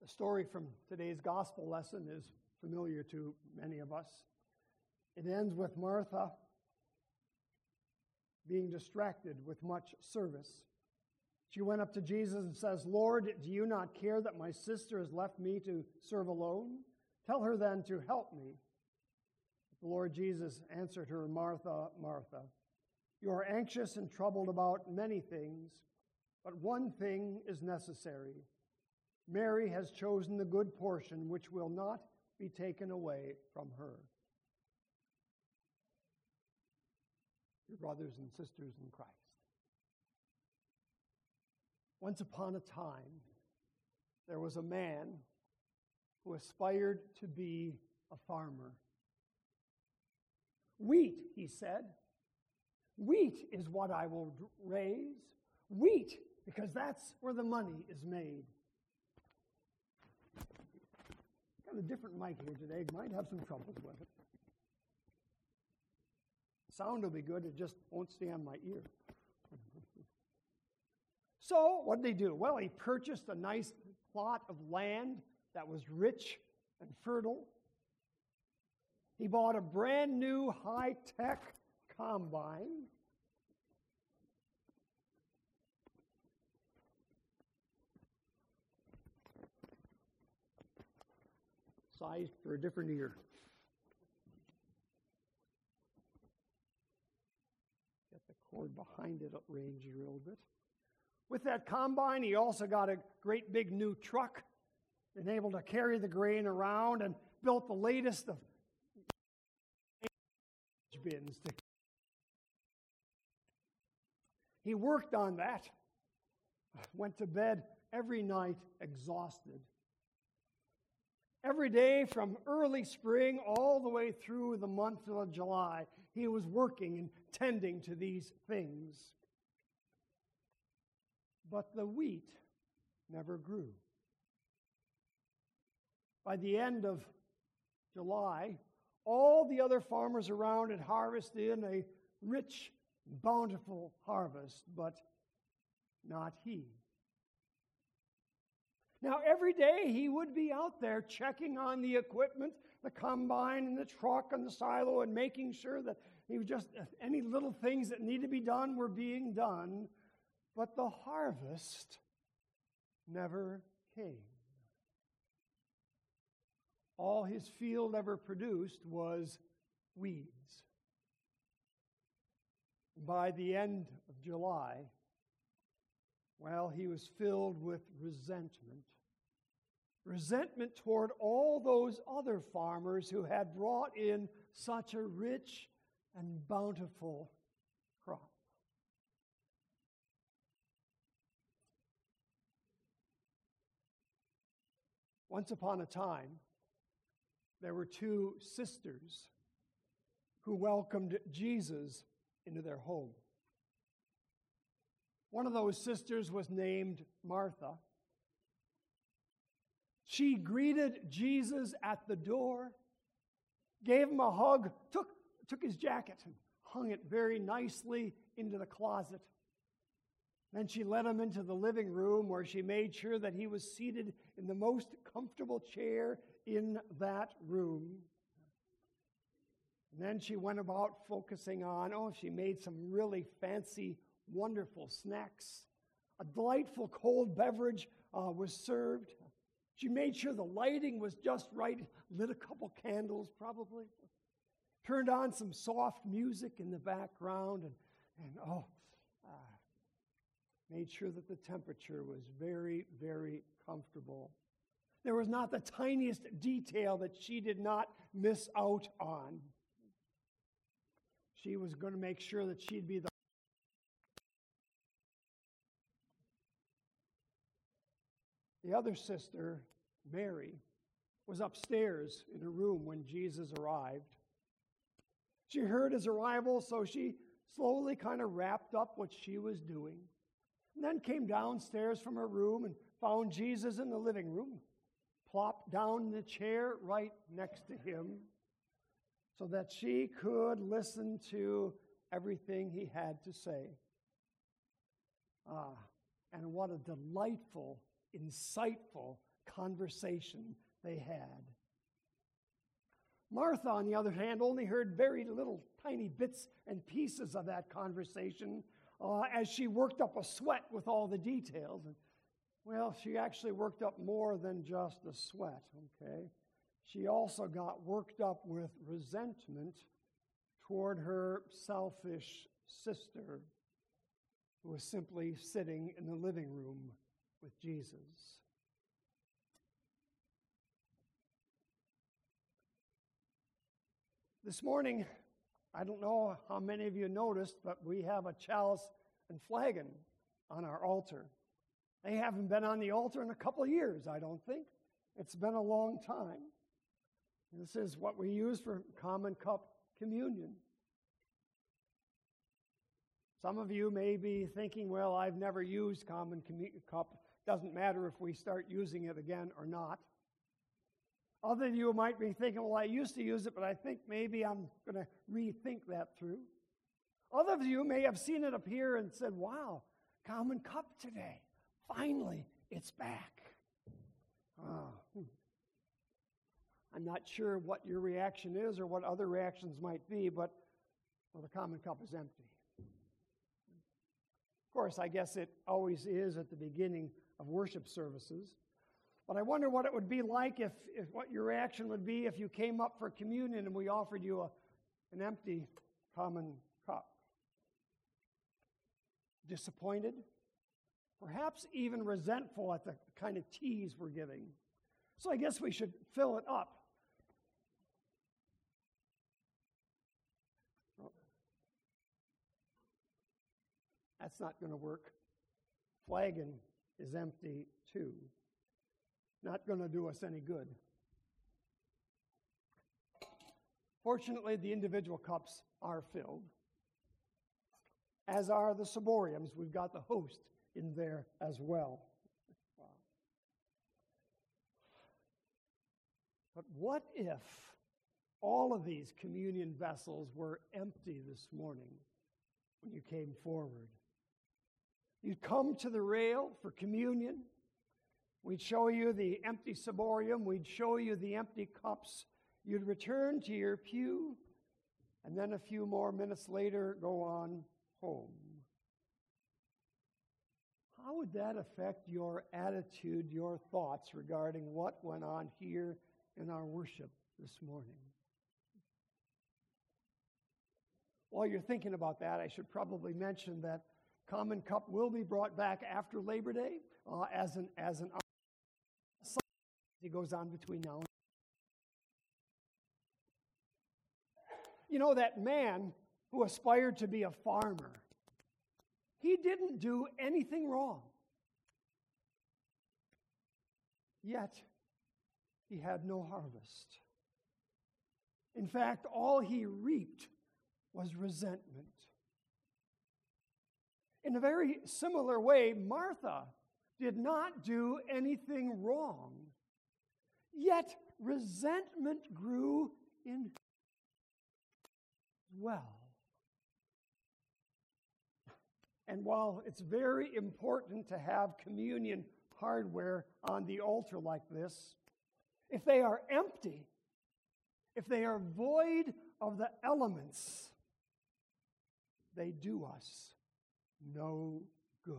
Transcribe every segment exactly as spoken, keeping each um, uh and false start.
story from today's gospel lesson is familiar to many of us. It ends with Martha being distracted with much service. She went up to Jesus and says, "Lord, do you not care that my sister has left me to serve alone? Tell her then to help me." The Lord Jesus answered her, "Martha, Martha, you are anxious and troubled about many things, but one thing is necessary. Mary has chosen the good portion, which will not be taken away from her." Your brothers and sisters in Christ, once upon a time, there was a man who aspired to be a farmer. "Wheat," he said. "Wheat is what I will raise. Wheat, because that's where the money is made." Got a different mic here today. Might have some troubles with it. Sound will be good. It just won't stay on my ear. So what did he do? Well, he purchased a nice plot of land that was rich and fertile. He bought a brand new high-tech combine. Sized for a different ear. Get the cord behind it arranged a little bit. With that combine, he also got a great big new truck, and able to carry the grain around, and built the latest of bins. To he worked on that, went to bed every night exhausted. Every day from early spring all the way through the month of July, he was working and tending to these things. But the wheat never grew. By the end of July, all the other farmers around had harvested in a rich, bountiful harvest, but not he. Now, every day he would be out there checking on the equipment, the combine and the truck and the silo, and making sure that he was just any little things that needed to be done were being done. But the harvest never came. All his field ever produced was weeds. By the end of July, well, he was filled with resentment. Resentment toward all those other farmers who had brought in such a rich and bountiful crop. Once upon a time, there were two sisters who welcomed Jesus into their home. One of those sisters was named Martha. She greeted Jesus at the door, gave him a hug, took, took his jacket and hung it very nicely into the closet. Then she led him into the living room where she made sure that he was seated in the most comfortable chair in that room. And then she went about focusing on, oh, she made some really fancy, wonderful snacks. A delightful cold beverage uh, was served. She made sure the lighting was just right, lit a couple candles probably, turned on some soft music in the background, and, and oh, uh, made sure that the temperature was very, very comfortable. There was not the tiniest detail that she did not miss out on. She was going to make sure that she'd be the The other sister, Mary, was upstairs in her room when Jesus arrived. She heard his arrival, so she slowly kind of wrapped up what she was doing, and then came downstairs from her room and found Jesus in the living room, plopped down in the chair right next to him so that she could listen to everything he had to say. Ah, and what a delightful, insightful conversation they had. Martha, on the other hand, only heard very little tiny bits and pieces of that conversation uh, as she worked up a sweat with all the details. And, well, she actually worked up more than just a sweat, okay? She also got worked up with resentment toward her selfish sister, who was simply sitting in the living room with Jesus. This morning, I don't know how many of you noticed, but we have a chalice and flagon on our altar. They haven't been on the altar in a couple of years, I don't think. It's been a long time. This is what we use for common cup communion. Some of you may be thinking, well, I've never used common communion cup. Doesn't matter if we start using it again or not. Other of you might be thinking, well, I used to use it, but I think maybe I'm going to rethink that through. Other of you may have seen it appear and said, wow, common cup today. Finally, it's back. Oh. I'm not sure what your reaction is or what other reactions might be, but well, the common cup is empty. Of course, I guess it always is at the beginning of worship services. But I wonder what it would be like if, if what your reaction would be if you came up for communion and we offered you a, an empty common cup. Disappointed? Perhaps even resentful at the kind of tease we're giving. So I guess we should fill it up. Oh. That's not going to work. Flagon is empty too. Not going to do us any good. Fortunately, the individual cups are filled, as are the ciboriums. We've got the host in there as well. Wow. But what if all of these communion vessels were empty this morning when you came forward? You'd come to the rail for communion. We'd show you the empty ciborium. We'd show you the empty cups. You'd return to your pew, and then a few more minutes later, go on home. How would that affect your attitude, your thoughts regarding what went on here in our worship this morning? While you're thinking about that, I should probably mention that Common Cup will be brought back after Labor Day uh, as an as an it goes on between now and you know, that man who aspired to be a farmer, he didn't do anything wrong. Yet, he had no harvest. In fact, all he reaped was resentment. In a very similar way, Martha did not do anything wrong. Yet, resentment grew in her as well. And while it's very important to have communion hardware on the altar like this, if they are empty, if they are void of the elements, they do us no good.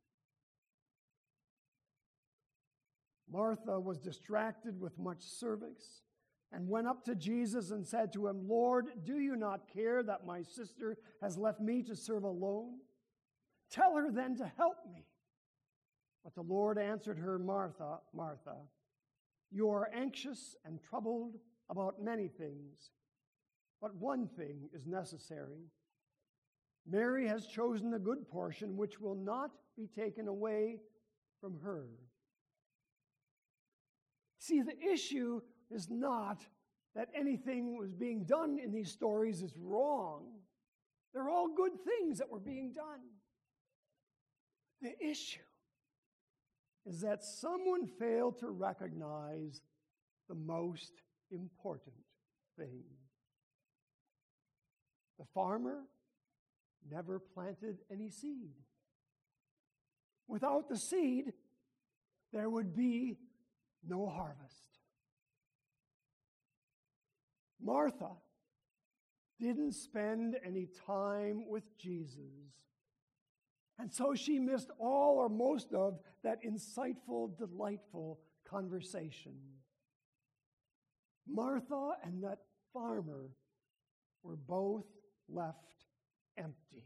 Martha was distracted with much service and went up to Jesus and said to him, Lord, do you not care that my sister has left me to serve alone? Tell her then to help me. But the Lord answered her, Martha, Martha, you are anxious and troubled about many things, but one thing is necessary. Mary has chosen the good portion, which will not be taken away from her. See, the issue is not that anything was being done in these stories is wrong. They're all good things that were being done. The issue is that someone failed to recognize the most important thing. The farmer never planted any seed. Without the seed, there would be no harvest. Martha didn't spend any time with Jesus, and so she missed all or most of that insightful, delightful conversation. Martha and that farmer were both left empty,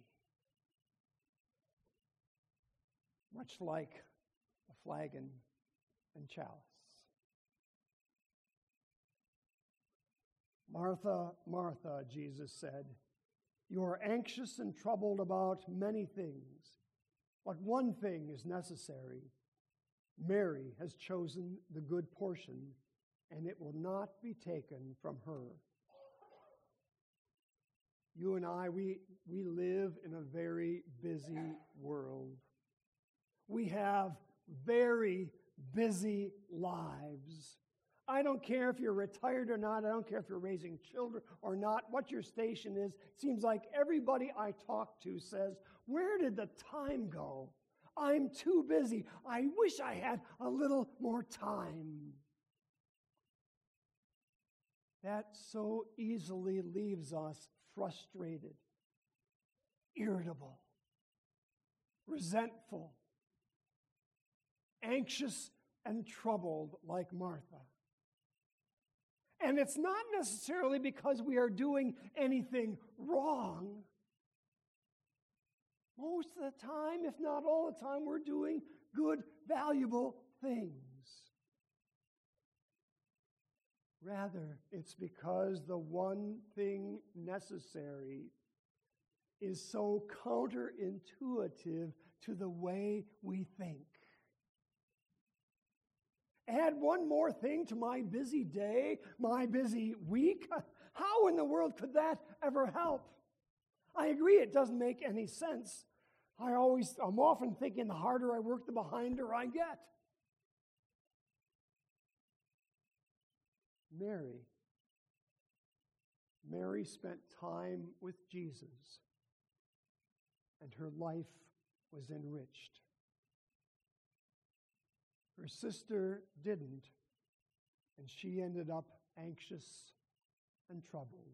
much like the flagon and chalice. Martha, Martha, Jesus said, you are anxious and troubled about many things, but one thing is necessary. Mary has chosen the good portion, and it will not be taken from her. You and I, we, we live in a very busy world. We have very busy lives. I don't care if you're retired or not. I don't care if you're raising children or not, what your station is. It seems like everybody I talk to says, where did the time go? I'm too busy. I wish I had a little more time. That so easily leaves us frustrated, irritable, resentful, anxious, and troubled like Martha. And it's not necessarily because we are doing anything wrong. Most of the time, if not all the time, we're doing good, valuable things. Rather, it's because the one thing necessary is so counterintuitive to the way we think. Add one more thing to my busy day, my busy week. How in the world could that ever help? I agree it doesn't make any sense. I always, I'm often thinking the harder I work, the behinder I get. Mary. Mary spent time with Jesus, and her life was enriched. Her sister didn't, and she ended up anxious and troubled.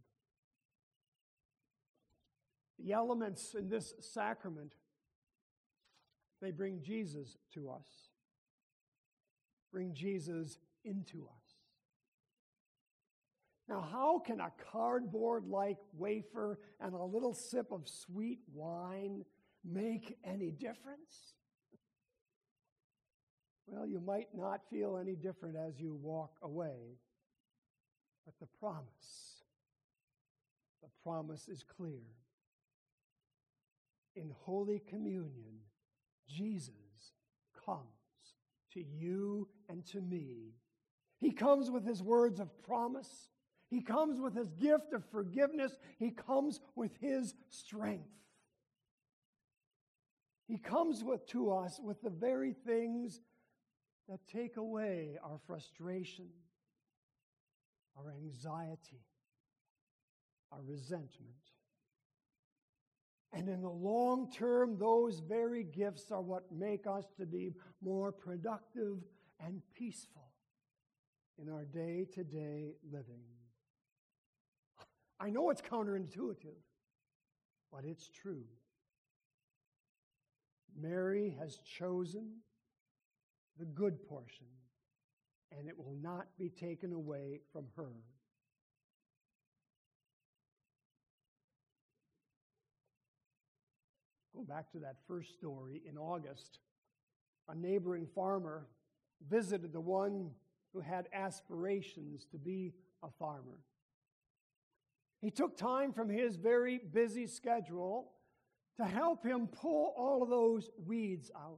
The elements in this sacrament, they bring Jesus to us, bring Jesus into us. Now, how can a cardboard-like wafer and a little sip of sweet wine make any difference? Well, you might not feel any different as you walk away, but the promise, the promise is clear. In Holy Communion, Jesus comes to you and to me. He comes with his words of promise. He comes with his gift of forgiveness. He comes with his strength. He comes with, to us with the very things that take away our frustration, our anxiety, our resentment. And in the long term, those very gifts are what make us to be more productive and peaceful in our day-to-day living. I know it's counterintuitive, but it's true. Mary has chosen the good portion, and it will not be taken away from her. Go back to that first story. In August, a neighboring farmer visited the one who had aspirations to be a farmer. He took time from his very busy schedule to help him pull all of those weeds out.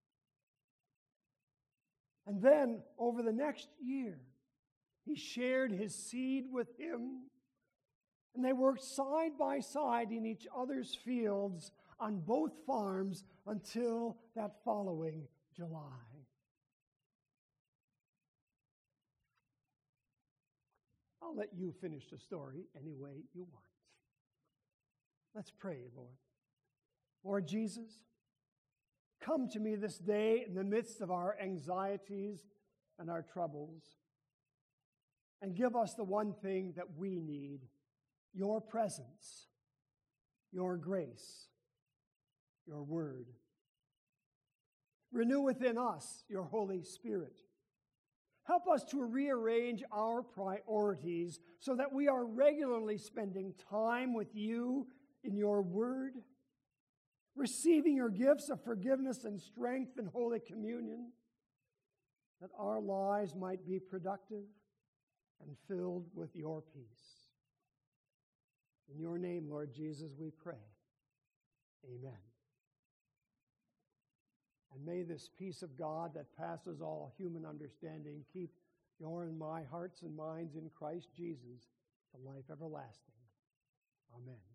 And then, over the next year, he shared his seed with him, and they worked side by side in each other's fields on both farms until that following July. I'll let you finish the story any way you want. Let's pray, Lord. Lord Jesus, come to me this day in the midst of our anxieties and our troubles. And give us the one thing that we need, your presence, your grace, your word. Renew within us your Holy Spirit. Help us to rearrange our priorities so that we are regularly spending time with you in your word, receiving your gifts of forgiveness and strength in Holy Communion, that our lives might be productive and filled with your peace. In your name, Lord Jesus, we pray. Amen. And may this peace of God that passes all human understanding keep your and my hearts and minds in Christ Jesus to life everlasting. Amen.